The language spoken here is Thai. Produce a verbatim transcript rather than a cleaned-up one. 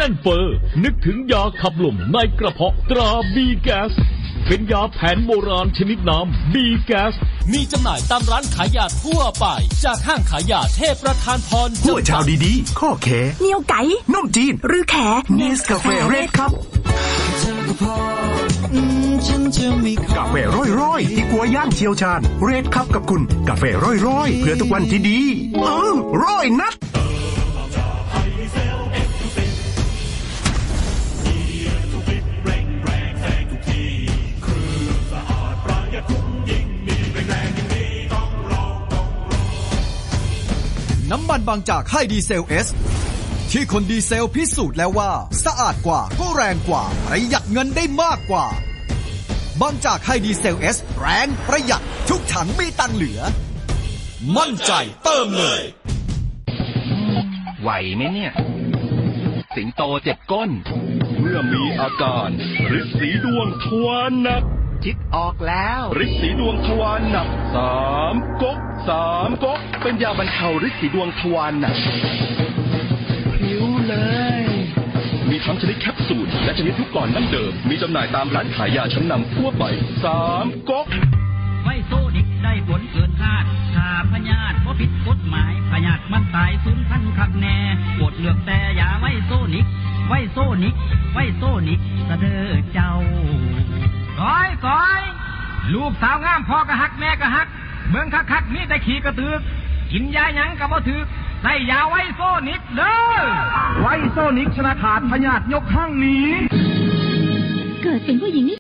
น่นเฟ้อนึกถึงยาขับลมในกระเพาะตราบีแก๊สเป็นยาแผนโบราณชนิดน้ำบีแก๊สมีจำหน่ายตามร้านขายยาทั่วไปจากห้างขายยาเทพประธานพรหัวชาวดีๆข้อแขเหนียวไก่นมจีนหรือแขเนสกาแฟเรดครับกาแฟร้อยๆที่กัวย่างเชียวชาญเรดครับกับคุณกาแฟร้อยๆเพื่อทุกวันที่ดีเออร้อยนัดน้ำมันบางจากไฮดีเซลเอสที่คนดีเซลพิสูจน์แล้วว่าสะอาดกว่าก็แรงกว่าประหยัดเงินได้มากกว่าบางจากไฮดีเซลเอสแรงประหยัดทุกถังมีตังเหลือมั่นใจเติมเลยไหวไหมเนี่ยสิงโตเจ็บก้นเมื่อมีอาการฤทธิ์สีดวงทวารหนักคิดออกแล้วฤทธิ์สีดวงทวารหนักสามก๊กสามก๊กเป็นยาบรรเทาฤทธิ์สีดวงทวารหนักผิวเลยมีทั้งชนิดแคปซูลและชนิดลูกกลอนดั้งเดิมมีจำหน่ายตามร้านขายยาชั้นนำทั่วไปสามก๊กไวโซนิกได้ผลเกินคาดถ้าพยาธิบ่ผิดกฎหมายพยาธิมันตายสูญพันธุ์คักแน่โปรดเลือกแต่ยาไวโซนิกไวโซนิกไวโซนิกสะเด้อเจ้าก้อยก้อยลูกสาวงามพ่อก็ฮักแม่ก็ฮักเมืองคักๆมีแต่ขี้กระตือกกินยาหยังก็บ่ถึกใส่ยาไวโซนิกเด้อไวโซนิกชนะขาดพยาธิยกข้างนี้เกิดเป็นผู้หญิง